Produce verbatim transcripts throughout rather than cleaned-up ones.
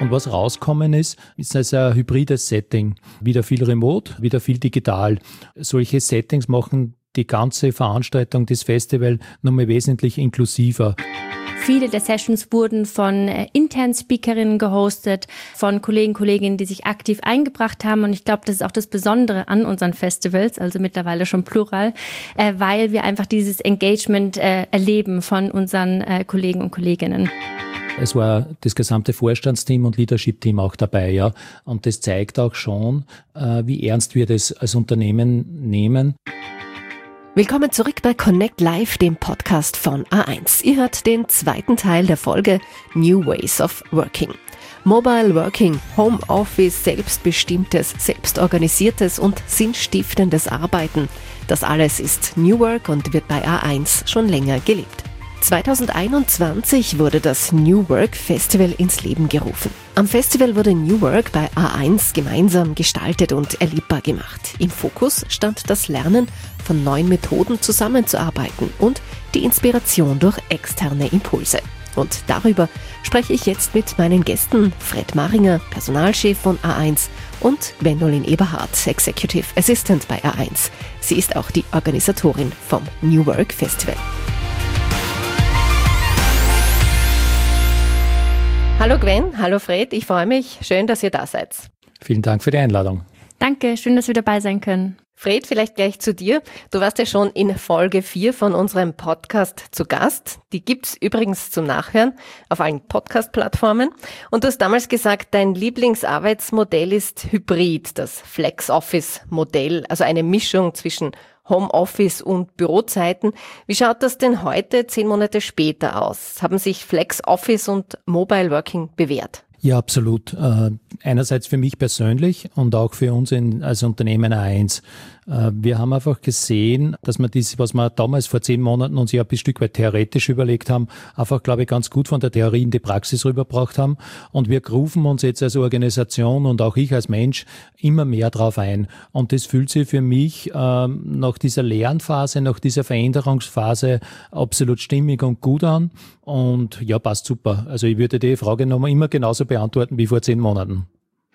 Und was rauskommen ist, ist also ein hybrides Setting. Wieder viel remote, wieder viel digital. Solche Settings machen die ganze Veranstaltung, das Festival, nochmal wesentlich inklusiver. Viele der Sessions wurden von äh, internen Speakerinnen gehostet, von Kollegen, Kolleginnen, die sich aktiv eingebracht haben. Und ich glaube, das ist auch das Besondere an unseren Festivals, also mittlerweile schon plural, äh, weil wir einfach dieses Engagement äh, erleben von unseren äh, Kollegen und Kolleginnen. Es war das gesamte Vorstandsteam und Leadership-Team auch dabei, ja. Und das zeigt auch schon, äh, wie ernst wir das als Unternehmen nehmen. Willkommen zurück bei Connect Live, dem Podcast von A eins. Ihr hört den zweiten Teil der Folge New Ways of Working. Mobile Working, Homeoffice, selbstbestimmtes, selbstorganisiertes und sinnstiftendes Arbeiten. Das alles ist New Work und wird bei A eins schon länger gelebt. zwanzig einundzwanzig wurde das New Work Festival ins Leben gerufen. Am Festival wurde New Work bei A eins gemeinsam gestaltet und erlebbar gemacht. Im Fokus stand das Lernen von neuen Methoden zusammenzuarbeiten und die Inspiration durch externe Impulse. Und darüber spreche ich jetzt mit meinen Gästen Fred Maringer, Personalchef von A eins, und Gwendolin Eberhardt, Executive Assistant bei A eins. Sie ist auch die Organisatorin vom New Work Festival. Hallo Gwen, hallo Fred, ich freue mich. Schön, dass ihr da seid. Vielen Dank für die Einladung. Danke, schön, dass wir dabei sein können. Fred, vielleicht gleich zu dir. Du warst ja schon in Folge vier von unserem Podcast zu Gast. Die gibt's übrigens zum Nachhören auf allen Podcast-Plattformen. Und du hast damals gesagt, dein Lieblingsarbeitsmodell ist Hybrid, das Flex-Office-Modell, also eine Mischung zwischen Homeoffice und Bürozeiten. Wie schaut das denn heute, zehn Monate später aus? Haben sich Flex-Office und Mobile Working bewährt? Ja, absolut. Äh, einerseits für mich persönlich und auch für uns in, als Unternehmen A eins. Äh, wir haben einfach gesehen, dass wir das, was wir damals vor zehn Monaten uns ja ein Stück weit theoretisch überlegt haben, einfach, glaube ich, ganz gut von der Theorie in die Praxis rübergebracht haben. Und wir rufen uns jetzt als Organisation und auch ich als Mensch immer mehr drauf ein. Und das fühlt sich für mich äh, nach dieser Lernphase, nach dieser Veränderungsphase absolut stimmig und gut an. Und ja, passt super. Also ich würde die Frage nochmal immer genauso beantworten wie vor zehn Monaten.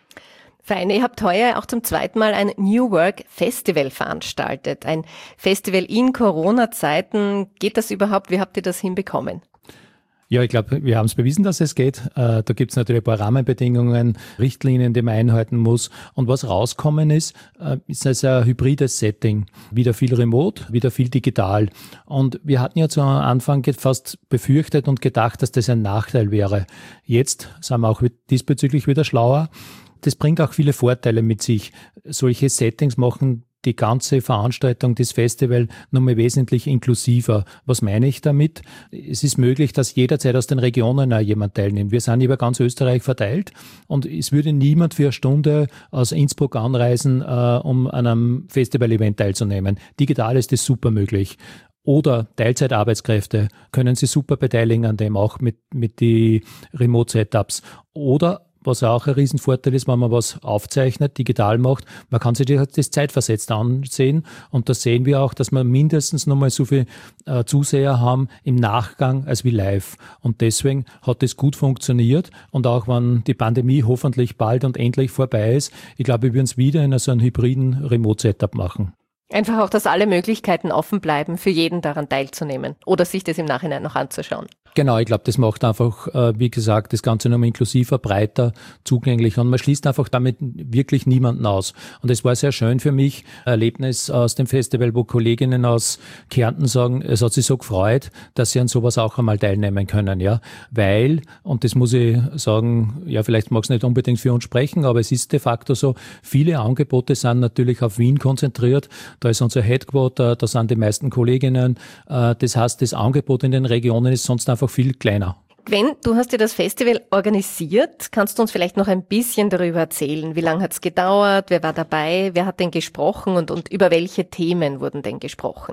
Fein, ihr habt heuer auch zum zweiten Mal ein New Work Festival veranstaltet. Ein Festival in Corona-Zeiten. Geht das überhaupt? Wie habt ihr das hinbekommen? Ja, ich glaube, wir haben es bewiesen, dass es geht. Äh, da gibt es natürlich ein paar Rahmenbedingungen, Richtlinien, die man einhalten muss. Und was rauskommen ist, äh, ist also ein hybrides Setting. Wieder viel remote, wieder viel digital. Und wir hatten ja zu Anfang fast befürchtet und gedacht, dass das ein Nachteil wäre. Jetzt sind wir auch diesbezüglich wieder schlauer. Das bringt auch viele Vorteile mit sich. Solche Settings machen die ganze Veranstaltung, das Festival nochmal wesentlich inklusiver. Was meine ich damit? Es ist möglich, dass jederzeit aus den Regionen auch jemand teilnimmt. Wir sind über ganz Österreich verteilt und es würde niemand für eine Stunde aus Innsbruck anreisen, äh, um an einem Festival-Event teilzunehmen. Digital ist das super möglich. Oder Teilzeitarbeitskräfte können sich super beteiligen an dem, auch mit, mit die Remote-Setups. Oder was auch ein Riesenvorteil ist, wenn man was aufzeichnet, digital macht, man kann sich das zeitversetzt ansehen und da sehen wir auch, dass wir mindestens nochmal so viel äh, Zuseher haben im Nachgang als wie live und deswegen hat das gut funktioniert und auch wenn die Pandemie hoffentlich bald und endlich vorbei ist, ich glaube, wir werden es wieder in so einem hybriden Remote-Setup machen. Einfach auch, dass alle Möglichkeiten offen bleiben, für jeden daran teilzunehmen oder sich das im Nachhinein noch anzuschauen. Genau, ich glaube, das macht einfach, äh, wie gesagt, das Ganze nochmal inklusiver, breiter, zugänglicher und man schließt einfach damit wirklich niemanden aus. Und es war sehr schön für mich, ein Erlebnis aus dem Festival, wo Kolleginnen aus Kärnten sagen, es hat sich so gefreut, dass sie an sowas auch einmal teilnehmen können, ja, weil, und das muss ich sagen, ja, vielleicht mag es nicht unbedingt für uns sprechen, aber es ist de facto so, viele Angebote sind natürlich auf Wien konzentriert, da ist unser Headquarter, da sind die meisten Kolleginnen, äh, das heißt, das Angebot in den Regionen ist sonst einfach viel kleiner. Gwen, du hast ja das Festival organisiert. Kannst du uns vielleicht noch ein bisschen darüber erzählen? Wie lange hat es gedauert? Wer war dabei? Wer hat denn gesprochen? Und, und über welche Themen wurden denn gesprochen?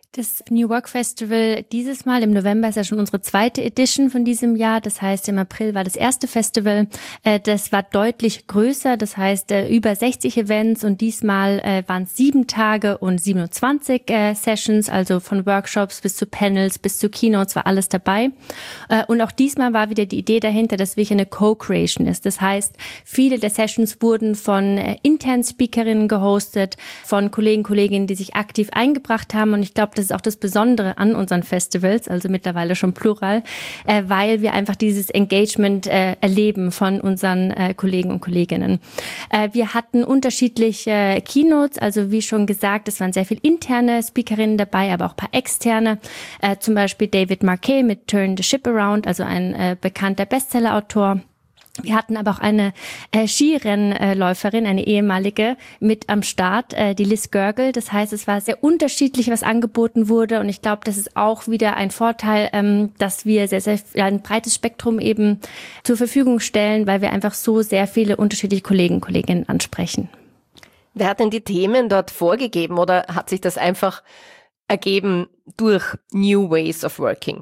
Das New Work Festival dieses Mal im November ist ja schon unsere zweite Edition von diesem Jahr. Das heißt, im April war das erste Festival. Das war deutlich größer, das heißt über sechzig Events und diesmal waren es sieben Tage und siebenundzwanzig Sessions, also von Workshops bis zu Panels bis zu Keynotes war alles dabei. Und auch diesmal war wieder die Idee dahinter, dass wirklich eine Co-Creation ist. Das heißt, viele der Sessions wurden von internen Speakerinnen gehostet, von Kollegen, Kolleginnen, die sich aktiv eingebracht haben und ich glaube, das ist auch das Besondere an unseren Festivals, also mittlerweile schon plural, äh, weil wir einfach dieses Engagement äh, erleben von unseren äh, Kollegen und Kolleginnen. Äh, wir hatten unterschiedliche Keynotes, also wie schon gesagt, es waren sehr viele interne Speakerinnen dabei, aber auch ein paar externe, äh, zum Beispiel David Marquet mit Turn the Ship Around, also ein äh, bekannter Bestsellerautor. Wir hatten aber auch eine äh, Skirennläuferin, eine ehemalige, mit am Start, äh, die Liz Görgel. Das heißt, es war sehr unterschiedlich, was angeboten wurde. Und ich glaube, das ist auch wieder ein Vorteil, ähm, dass wir sehr, sehr ein breites Spektrum eben zur Verfügung stellen, weil wir einfach so sehr viele unterschiedliche Kollegen und Kolleginnen ansprechen. Wer hat denn die Themen dort vorgegeben oder hat sich das einfach ergeben durch New Ways of Working?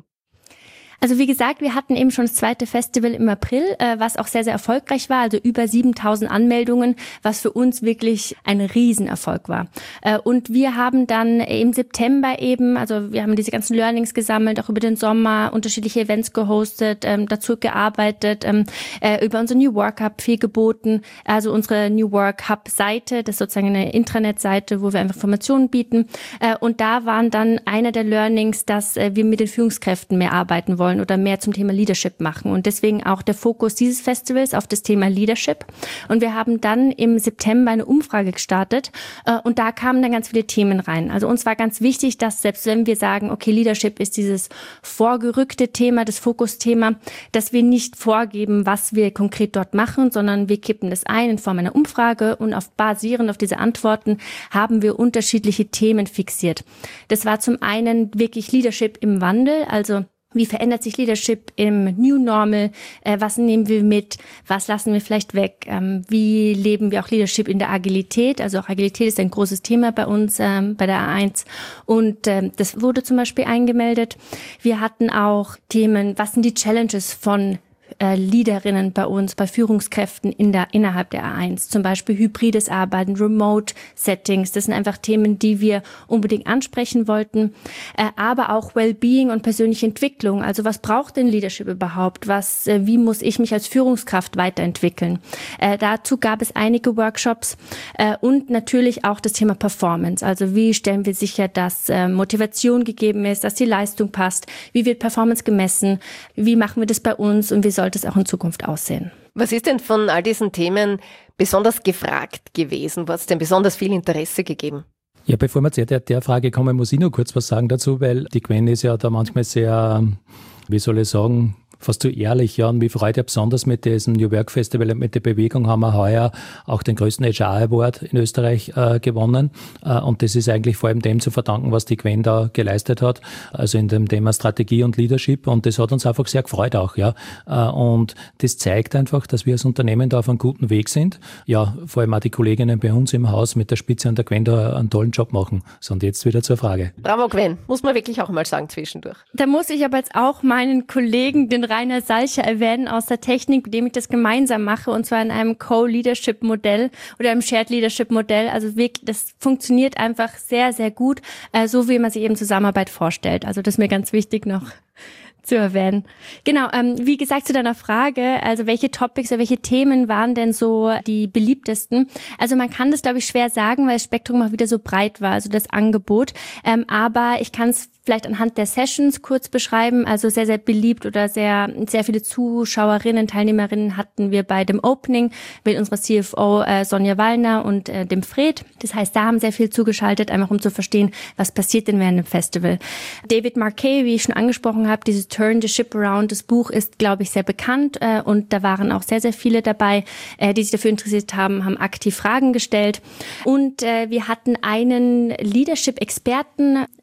Also wie gesagt, wir hatten eben schon das zweite Festival im April, äh, was auch sehr, sehr erfolgreich war, also über siebentausend Anmeldungen, was für uns wirklich ein Riesenerfolg war. Äh, und wir haben dann im September eben, also wir haben diese ganzen Learnings gesammelt, auch über den Sommer, unterschiedliche Events gehostet, ähm, dazu gearbeitet, ähm, äh, über unser New Work Hub viel geboten, also unsere New Work Hub Seite, das ist sozusagen eine Intranet-Seite, wo wir einfach Informationen bieten. Äh, und da waren dann einer der Learnings, dass äh, wir mit den Führungskräften mehr arbeiten wollen oder mehr zum Thema Leadership machen. Und deswegen auch der Fokus dieses Festivals auf das Thema Leadership. Und wir haben dann im September eine Umfrage gestartet äh, und da kamen dann ganz viele Themen rein. Also uns war ganz wichtig, dass selbst wenn wir sagen, okay, Leadership ist dieses vorgerückte Thema, das Fokusthema, dass wir nicht vorgeben, was wir konkret dort machen, sondern wir kippen das ein in Form einer Umfrage und auf basierend auf diese Antworten haben wir unterschiedliche Themen fixiert. Das war zum einen wirklich Leadership im Wandel, also wie verändert sich Leadership im New Normal? Äh, was nehmen wir mit? Was lassen wir vielleicht weg? Ähm, wie leben wir auch Leadership in der Agilität? Also auch Agilität ist ein großes Thema bei uns, ähm, bei der A eins. Und ähm, das wurde zum Beispiel eingemeldet. Wir hatten auch Themen, was sind die Challenges von Äh, Leaderinnen bei uns, bei Führungskräften in der, innerhalb der A eins. Zum Beispiel hybrides Arbeiten, Remote-Settings. Das sind einfach Themen, die wir unbedingt ansprechen wollten. Äh, aber auch Wellbeing und persönliche Entwicklung. Also was braucht denn Leadership überhaupt? Was, äh, wie muss ich mich als Führungskraft weiterentwickeln? Äh, dazu gab es einige Workshops äh, und natürlich auch das Thema Performance. Also wie stellen wir sicher, dass äh, Motivation gegeben ist, dass die Leistung passt? Wie wird Performance gemessen? Wie machen wir das bei uns und wie sollte es auch in Zukunft aussehen? Was ist denn von all diesen Themen besonders gefragt gewesen? Was hat denn besonders viel Interesse gegeben? Ja, bevor wir zu der, der Frage kommen, muss ich noch kurz was sagen dazu, weil die Gwen ist ja da manchmal sehr, wie soll ich sagen, fast zu ehrlich, ja, und mich freut ja besonders mit diesem New Work Festival und mit der Bewegung haben wir heuer auch den größten H R Award in Österreich äh, gewonnen äh, und das ist eigentlich vor allem dem zu verdanken, was die Gwen da geleistet hat, also in dem Thema Strategie und Leadership und das hat uns einfach sehr gefreut auch, ja, äh, und das zeigt einfach, dass wir als Unternehmen da auf einem guten Weg sind, ja, vor allem auch die Kolleginnen bei uns im Haus mit der Spitze und der Gwen da einen tollen Job machen. So, und jetzt wieder zur Frage. Bravo Gwen, muss man wirklich auch mal sagen zwischendurch. Da muss ich aber jetzt auch meinen Kollegen, den Rainer Salcher, erwähnen aus der Technik, mit dem ich das gemeinsam mache, und zwar in einem Co-Leadership-Modell oder einem Shared-Leadership-Modell. Also wirklich, das funktioniert einfach sehr, sehr gut, äh, so wie man sich eben Zusammenarbeit vorstellt. Also das ist mir ganz wichtig noch zu erwähnen. Genau, ähm, wie gesagt, zu deiner Frage, also welche Topics oder welche Themen waren denn so die beliebtesten? Also man kann das, glaube ich, schwer sagen, weil das Spektrum auch wieder so breit war, also das Angebot. Ähm, aber ich kann es vielleicht anhand der Sessions kurz beschreiben. Also sehr, sehr beliebt oder sehr, sehr viele Zuschauerinnen, Teilnehmerinnen hatten wir bei dem Opening mit unserer C F O äh, Sonja Wallner und äh, dem Fred. Das heißt, da haben sehr viel zugeschaltet, einfach um zu verstehen, was passiert denn während dem Festival. David Marquet, wie ich schon angesprochen habe, dieses Turn the Ship Around, das Buch ist, glaube ich, sehr bekannt äh, und da waren auch sehr, sehr viele dabei, äh, die sich dafür interessiert haben, haben aktiv Fragen gestellt. Und äh, wir hatten einen Leadership-Experten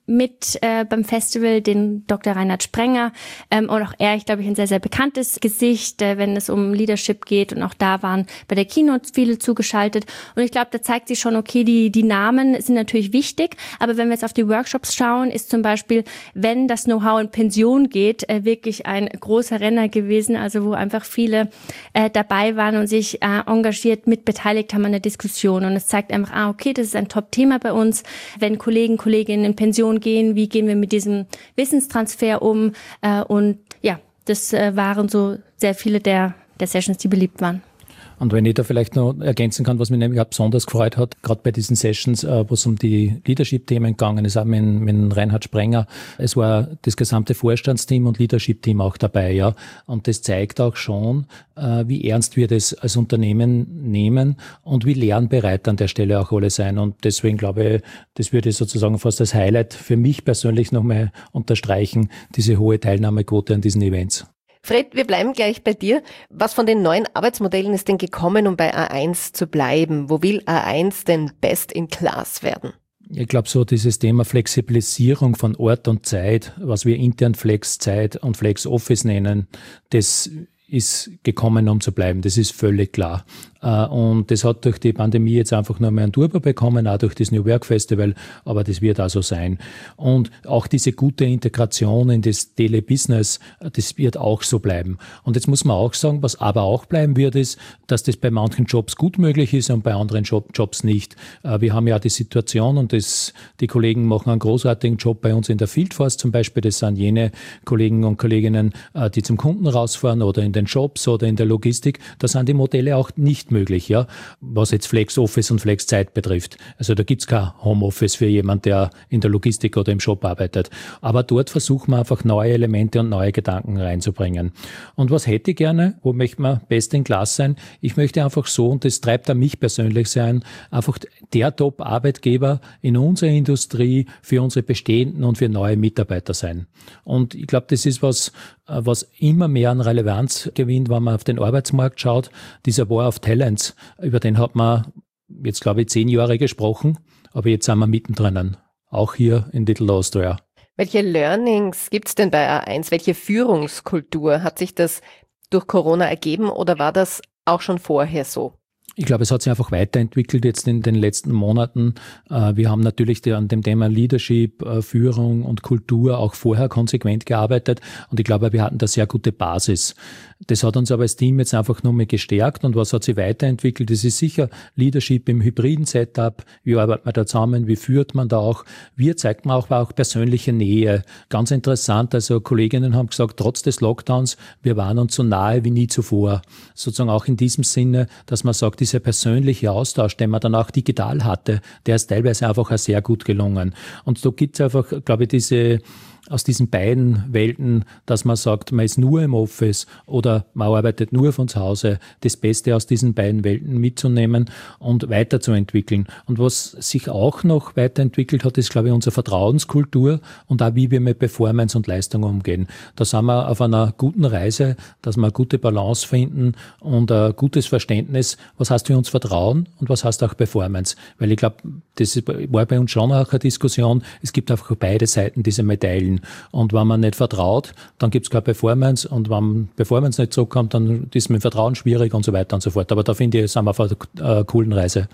mit äh, beim Festival, den Doktor Reinhard Sprenger. Ähm, und auch er, ich glaube, ich ein sehr, sehr bekanntes Gesicht, äh, wenn es um Leadership geht. Und auch da waren bei der Keynote viele zugeschaltet. Und ich glaube, da zeigt sich schon, okay, die, die Namen sind natürlich wichtig. Aber wenn wir jetzt auf die Workshops schauen, ist zum Beispiel, wenn das Know-how in Pension geht, äh, wirklich ein großer Renner gewesen. Also wo einfach viele äh, dabei waren und sich äh, engagiert mit beteiligt haben an der Diskussion. Und es zeigt einfach, ah, okay, das ist ein Top-Thema bei uns. Wenn Kollegen, Kolleginnen in Pension gehen, wie gehen wir mit diesem Wissenstransfer um? Äh, und ja, das äh, waren so sehr viele der, der Sessions, die beliebt waren. Und wenn ich da vielleicht noch ergänzen kann, was mich nämlich auch besonders gefreut hat, gerade bei diesen Sessions, wo es um die Leadership-Themen gegangen ist, auch mit, mit Reinhard Sprenger, es war das gesamte Vorstandsteam und Leadership-Team auch dabei, ja. Und das zeigt auch schon, wie ernst wir das als Unternehmen nehmen und wie lernbereit an der Stelle auch alle sein. Und deswegen glaube ich, das würde ich sozusagen fast als Highlight für mich persönlich nochmal unterstreichen, diese hohe Teilnahmequote an diesen Events. Fred, wir bleiben gleich bei dir. Was von den neuen Arbeitsmodellen ist denn gekommen, um bei A eins zu bleiben? Wo will A eins denn best in class werden? Ich glaube, so dieses Thema Flexibilisierung von Ort und Zeit, was wir intern Flex-Zeit und Flex-Office nennen, das ist gekommen, um zu bleiben. Das ist völlig klar. Und das hat durch die Pandemie jetzt einfach nur mehr einen Turbo bekommen, auch durch das New Work Festival, aber das wird also sein. Und auch diese gute Integration in das Telebusiness, das wird auch so bleiben. Und jetzt muss man auch sagen, was aber auch bleiben wird, ist, dass das bei manchen Jobs gut möglich ist und bei anderen Job, Jobs nicht. Wir haben ja die Situation, und das, die Kollegen machen einen großartigen Job bei uns in der Field Force zum Beispiel. Das sind jene Kollegen und Kolleginnen, die zum Kunden rausfahren oder in den Shops oder in der Logistik. Da sind die Modelle auch nicht möglich, ja, was jetzt Flex-Office und Flex-Zeit betrifft. Also da gibt's kein Homeoffice für jemanden, der in der Logistik oder im Shop arbeitet. Aber dort versuchen wir einfach neue Elemente und neue Gedanken reinzubringen. Und was hätte ich gerne? Wo möchte man best in class sein? Ich möchte einfach so, und das treibt auch mich persönlich sein, einfach der Top-Arbeitgeber in unserer Industrie für unsere bestehenden und für neue Mitarbeiter sein. Und ich glaube, das ist was, was immer mehr an Relevanz gewinnt, wenn man auf den Arbeitsmarkt schaut. Dieser War of Talents, über den hat man jetzt, glaube ich, zehn Jahre gesprochen, aber jetzt sind wir mittendrin, auch hier in Little Austria. Welche Learnings gibt es denn bei A eins? Welche Führungskultur? Hat sich das durch Corona ergeben oder war das auch schon vorher so? Ich glaube, es hat sich einfach weiterentwickelt jetzt in den letzten Monaten. Wir haben natürlich an dem Thema Leadership, Führung und Kultur auch vorher konsequent gearbeitet und ich glaube, wir hatten da sehr gute Basis. Das hat uns aber als Team jetzt einfach nur mehr gestärkt. Und was hat sich weiterentwickelt? Das ist sicher Leadership im hybriden Setup. Wie arbeitet man da zusammen? Wie führt man da auch? Wie zeigt man auch, auch persönliche Nähe? Ganz interessant. Also Kolleginnen haben gesagt, trotz des Lockdowns, wir waren uns so nahe wie nie zuvor. Sozusagen auch in diesem Sinne, dass man sagt, dieser persönliche Austausch, den man dann auch digital hatte, der ist teilweise einfach auch sehr gut gelungen. Und so gibt es einfach, glaube ich, diese aus diesen beiden Welten, dass man sagt, man ist nur im Office oder man arbeitet nur von zu Hause, das Beste aus diesen beiden Welten mitzunehmen und weiterzuentwickeln. Und was sich auch noch weiterentwickelt hat, ist, glaube ich, unsere Vertrauenskultur und auch, wie wir mit Performance und Leistung umgehen. Da sind wir auf einer guten Reise, dass wir eine gute Balance finden und ein gutes Verständnis, was heißt für uns Vertrauen und was heißt auch Performance. Weil ich glaube, das war bei uns schon auch eine Diskussion, es gibt einfach beide Seiten dieser Medaillen. Und wenn man nicht vertraut, dann gibt es keine Performance. Und wenn Performance nicht zurückkommt, dann ist mit Vertrauen schwierig und so weiter und so fort. Aber da finde ich, sind wir auf einer äh, coolen Reise.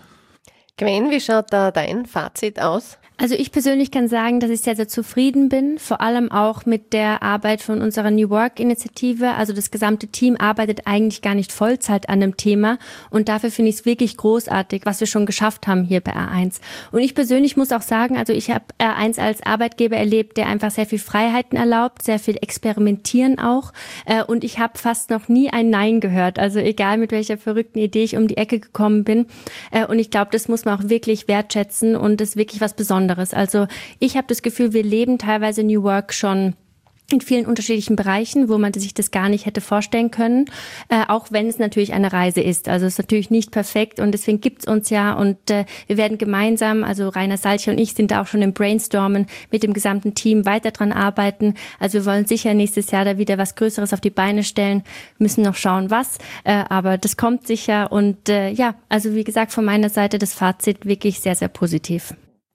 Gwen, wie schaut da dein Fazit aus? Also ich persönlich kann sagen, dass ich sehr, sehr zufrieden bin, vor allem auch mit der Arbeit von unserer New Work-Initiative. Also das gesamte Team arbeitet eigentlich gar nicht Vollzeit an dem Thema und dafür finde ich es wirklich großartig, was wir schon geschafft haben hier bei A eins. Und ich persönlich muss auch sagen, also ich habe A eins als Arbeitgeber erlebt, der einfach sehr viel Freiheiten erlaubt, sehr viel Experimentieren auch und ich habe fast noch nie ein Nein gehört, also egal mit welcher verrückten Idee ich um die Ecke gekommen bin und ich glaube, das muss man auch wirklich wertschätzen und das ist wirklich was Besonderes. Also ich habe das Gefühl, wir leben teilweise New Work schon in vielen unterschiedlichen Bereichen, wo man sich das gar nicht hätte vorstellen können, äh, auch wenn es natürlich eine Reise ist. Also es ist natürlich nicht perfekt und deswegen gibt's uns ja und äh, wir werden gemeinsam, also Rainer Salcher und ich sind da auch schon im Brainstormen mit dem gesamten Team weiter dran arbeiten. Also wir wollen sicher nächstes Jahr da wieder was Größeres auf die Beine stellen, müssen noch schauen was, äh, aber das kommt sicher und äh, ja, also wie gesagt von meiner Seite das Fazit wirklich sehr, sehr positiv.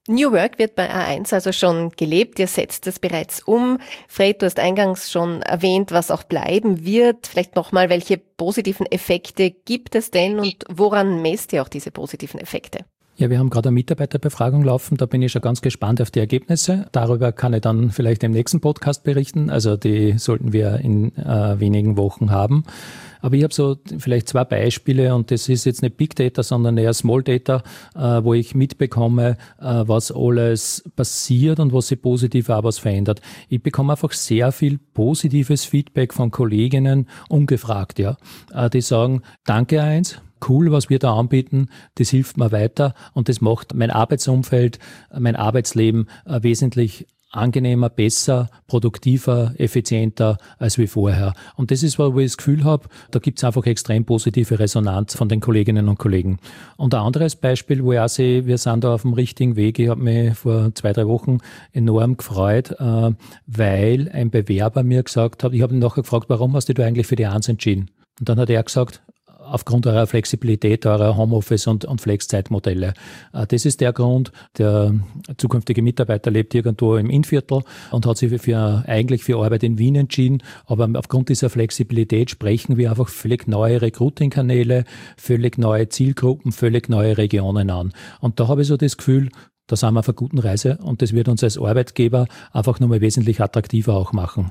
New Work wird bei A eins also schon gelebt, ihr setzt es bereits um. Fred, du hast eingangs schon erwähnt, was auch bleiben wird. Vielleicht nochmal, welche positiven Effekte gibt es denn und woran messt ihr auch diese positiven Effekte? Ja, wir haben gerade eine Mitarbeiterbefragung laufen, da bin ich schon ganz gespannt auf die Ergebnisse. Darüber kann ich dann vielleicht im nächsten Podcast berichten, also die sollten wir in äh, wenigen Wochen haben. Aber ich habe so vielleicht zwei Beispiele und das ist jetzt nicht Big Data, sondern eher Small Data, äh, wo ich mitbekomme, äh, was alles passiert und was sich positiv auch was verändert. Ich bekomme einfach sehr viel positives Feedback von Kolleginnen, ungefragt, ja, äh, die sagen, danke A eins. Cool, was wir da anbieten, das hilft mir weiter und das macht mein Arbeitsumfeld, mein Arbeitsleben äh, wesentlich angenehmer, besser, produktiver, effizienter als wie vorher. Und das ist, wo ich das Gefühl habe, da gibt es einfach extrem positive Resonanz von den Kolleginnen und Kollegen. Und ein anderes Beispiel, wo ich auch sehe, wir sind da auf dem richtigen Weg. Ich habe mich vor zwei, drei Wochen enorm gefreut, äh, weil ein Bewerber mir gesagt hat, ich habe ihn nachher gefragt, warum hast du dich eigentlich für die eins entschieden? Und dann hat er gesagt, aufgrund eurer Flexibilität, eurer Homeoffice- und, und Flexzeitmodelle. Das ist der Grund. Der zukünftige Mitarbeiter lebt irgendwo im Innviertel und hat sich für, eigentlich für Arbeit in Wien entschieden. Aber aufgrund dieser Flexibilität sprechen wir einfach völlig neue Recruiting-Kanäle, völlig neue Zielgruppen, völlig neue Regionen an. Und da habe ich so das Gefühl, da sind wir auf einer guten Reise und das wird uns als Arbeitgeber einfach nochmal wesentlich attraktiver auch machen.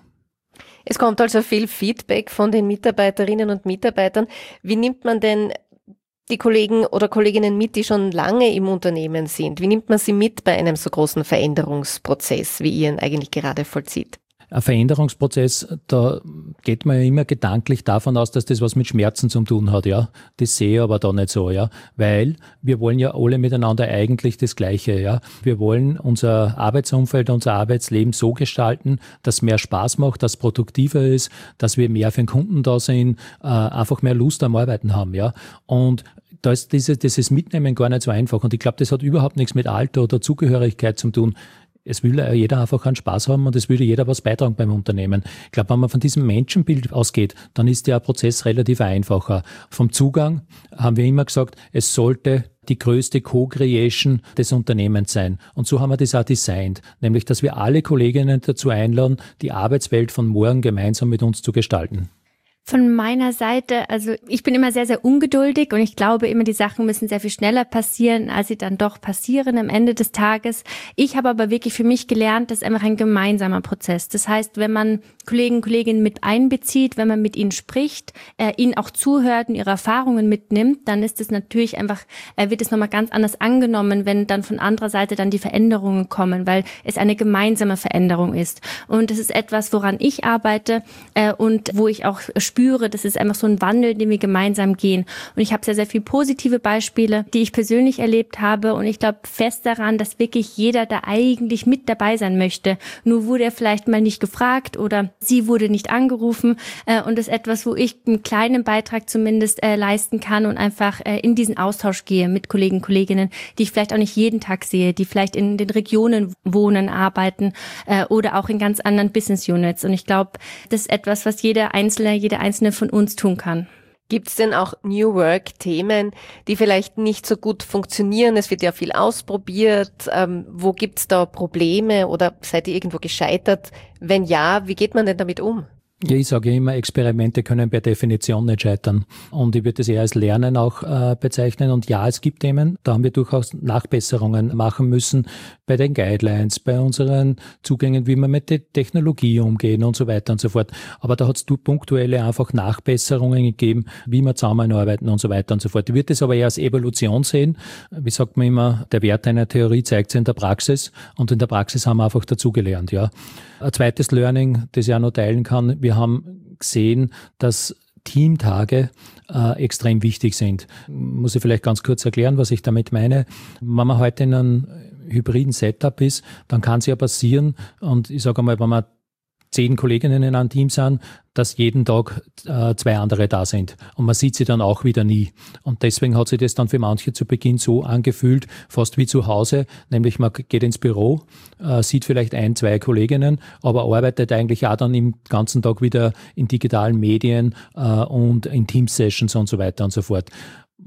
Es kommt also viel Feedback von den Mitarbeiterinnen und Mitarbeitern. Wie nimmt man denn die Kollegen oder Kolleginnen mit, die schon lange im Unternehmen sind? Wie nimmt man sie mit bei einem so großen Veränderungsprozess, wie ihr ihn eigentlich gerade vollzieht? Ein Veränderungsprozess, da geht man ja immer gedanklich davon aus, dass das was mit Schmerzen zu tun hat, ja. Das sehe ich aber da nicht so, ja. Weil wir wollen ja alle miteinander eigentlich das Gleiche, ja. Wir wollen unser Arbeitsumfeld, unser Arbeitsleben so gestalten, dass es mehr Spaß macht, dass es produktiver ist, dass wir mehr für den Kunden da sind, äh, einfach mehr Lust am Arbeiten haben, ja. Und da ist dieses, dieses Mitnehmen gar nicht so einfach. Und ich glaube, das hat überhaupt nichts mit Alter oder Zugehörigkeit zu tun. Es will jeder einfach einen Spaß haben und es würde jeder was beitragen beim Unternehmen. Ich glaube, wenn man von diesem Menschenbild ausgeht, dann ist der Prozess relativ einfacher. Vom Zugang haben wir immer gesagt, es sollte die größte Co-Creation des Unternehmens sein. Und so haben wir das auch designt, nämlich, dass wir alle Kolleginnen dazu einladen, die Arbeitswelt von morgen gemeinsam mit uns zu gestalten. Von meiner Seite, also ich bin immer sehr, sehr ungeduldig und ich glaube immer, die Sachen müssen sehr viel schneller passieren, als sie dann doch passieren am Ende des Tages. Ich habe aber wirklich für mich gelernt, das ist einfach ein gemeinsamer Prozess. Das heißt, wenn man Kollegen und Kolleginnen mit einbezieht, wenn man mit ihnen spricht, äh, ihnen auch zuhört und ihre Erfahrungen mitnimmt, dann ist es natürlich einfach, äh, wird es nochmal ganz anders angenommen, wenn dann von anderer Seite dann die Veränderungen kommen, weil es eine gemeinsame Veränderung ist. Und das ist etwas, woran ich arbeite äh, und wo ich auch spüre, das ist einfach so ein Wandel, den wir gemeinsam gehen. Und ich habe sehr, sehr viele positive Beispiele, die ich persönlich erlebt habe. Und ich glaube fest daran, dass wirklich jeder da eigentlich mit dabei sein möchte. Nur wurde er vielleicht mal nicht gefragt oder sie wurde nicht angerufen. Und das ist etwas, wo ich einen kleinen Beitrag zumindest äh, leisten kann und einfach äh, in diesen Austausch gehe mit Kollegen und Kolleginnen, die ich vielleicht auch nicht jeden Tag sehe, die vielleicht in den Regionen wohnen, arbeiten äh, oder auch in ganz anderen Business Units. Und ich glaube, das ist etwas, was jeder Einzelne, jede Einzelne von uns tun kann. Gibt es denn auch New Work-Themen, die vielleicht nicht so gut funktionieren? Es wird ja viel ausprobiert. Ähm, wo gibt es da Probleme oder seid ihr irgendwo gescheitert? Wenn ja, wie geht man denn damit um? Ja, ich sage immer, Experimente können per Definition nicht scheitern. Und ich würde das eher als Lernen auch äh, bezeichnen. Und ja, es gibt Themen, da haben wir durchaus Nachbesserungen machen müssen bei den Guidelines, bei unseren Zugängen, wie wir mit der Technologie umgehen und so weiter und so fort. Aber da hat es punktuelle einfach Nachbesserungen gegeben, wie wir zusammenarbeiten und so weiter und so fort. Ich würde das aber eher als Evolution sehen. Wie sagt man immer, der Wert einer Theorie zeigt sich in der Praxis. Und in der Praxis haben wir einfach dazugelernt, ja. Ein zweites Learning, das ich auch noch teilen kann, wir haben gesehen, dass Teamtage äh, extrem wichtig sind. Muss ich vielleicht ganz kurz erklären, was ich damit meine. Wenn man heute in einem hybriden Setup ist, dann kann es ja passieren, und ich sage einmal, wenn man zehn Kolleginnen in einem Team sind, dass jeden Tag äh, zwei andere da sind. Und man sieht sie dann auch wieder nie. Und deswegen hat sich das dann für manche zu Beginn so angefühlt, fast wie zu Hause, nämlich man geht ins Büro, äh, sieht vielleicht ein, zwei Kolleginnen, aber arbeitet eigentlich auch dann im ganzen Tag wieder in digitalen Medien äh, und in Teams-Sessions und so weiter und so fort.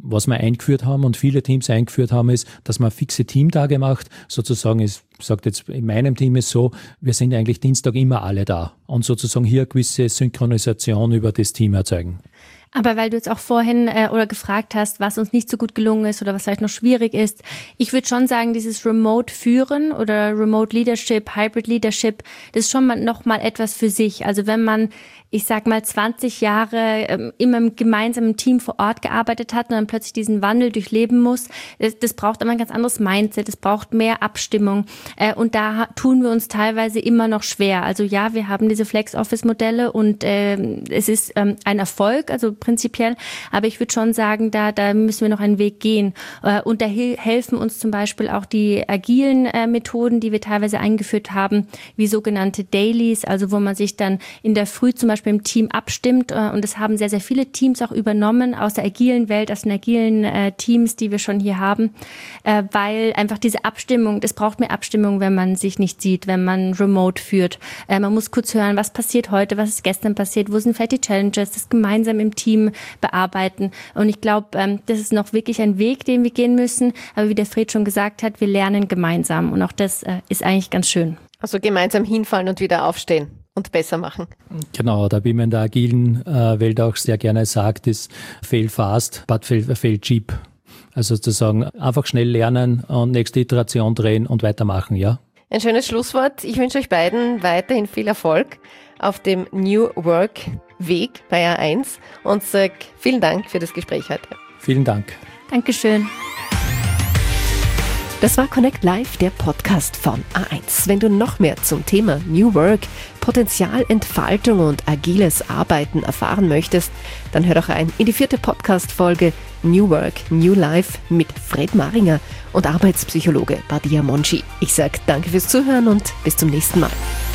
was wir eingeführt haben und viele Teams eingeführt haben, ist, dass man fixe Teamtage macht. Sozusagen ist, sagt jetzt in meinem Team ist so, wir sind eigentlich Dienstag immer alle da und sozusagen hier eine gewisse Synchronisation über das Team erzeugen. Aber weil du jetzt auch vorhin äh, oder gefragt hast, was uns nicht so gut gelungen ist oder was vielleicht noch schwierig ist, ich würde schon sagen, dieses Remote-Führen oder Remote-Leadership, Hybrid-Leadership, das ist schon mal, noch mal etwas für sich. Also wenn man, ich sag mal, zwanzig Jahre ähm, immer im gemeinsamen Team vor Ort gearbeitet hat und dann plötzlich diesen Wandel durchleben muss, das, das braucht immer ein ganz anderes Mindset, das braucht mehr Abstimmung äh, und da tun wir uns teilweise immer noch schwer. Also ja, wir haben diese Flex-Office-Modelle und äh, es ist ähm, ein Erfolg, also prinzipiell, aber ich würde schon sagen, da, da müssen wir noch einen Weg gehen. Und da helfen uns zum Beispiel auch die agilen äh, Methoden, die wir teilweise eingeführt haben, wie sogenannte Dailies, also wo man sich dann in der Früh zum Beispiel im Team abstimmt. Und das haben sehr, sehr viele Teams auch übernommen aus der agilen Welt, aus den agilen äh, Teams, die wir schon hier haben, äh, weil einfach diese Abstimmung, das braucht mehr Abstimmung, wenn man sich nicht sieht, wenn man remote führt. Äh, man muss kurz hören, was passiert heute, was ist gestern passiert, wo sind vielleicht die Challenges, das gemeinsam im Team bearbeiten. Und ich glaube, das ist noch wirklich ein Weg, den wir gehen müssen. Aber wie der Fred schon gesagt hat, wir lernen gemeinsam. Und auch das ist eigentlich ganz schön. Also gemeinsam hinfallen und wieder aufstehen und besser machen. Genau, da wie man in der agilen äh, Welt auch sehr gerne sagt, ist fail fast, but fail, fail cheap. Also sozusagen einfach schnell lernen und nächste Iteration drehen und weitermachen, ja. Ein schönes Schlusswort. Ich wünsche euch beiden weiterhin viel Erfolg auf dem New Work Weg bei A eins und sage vielen Dank für das Gespräch heute. Vielen Dank. Dankeschön. Das war Connect Live, der Podcast von A eins. Wenn du noch mehr zum Thema New Work, Potenzialentfaltung und agiles Arbeiten erfahren möchtest, dann hör doch rein in die vierte Podcast-Folge New Work, New Life mit Fred Maringer und Arbeitspsychologe Badia Monchi. Ich sage danke fürs Zuhören und bis zum nächsten Mal.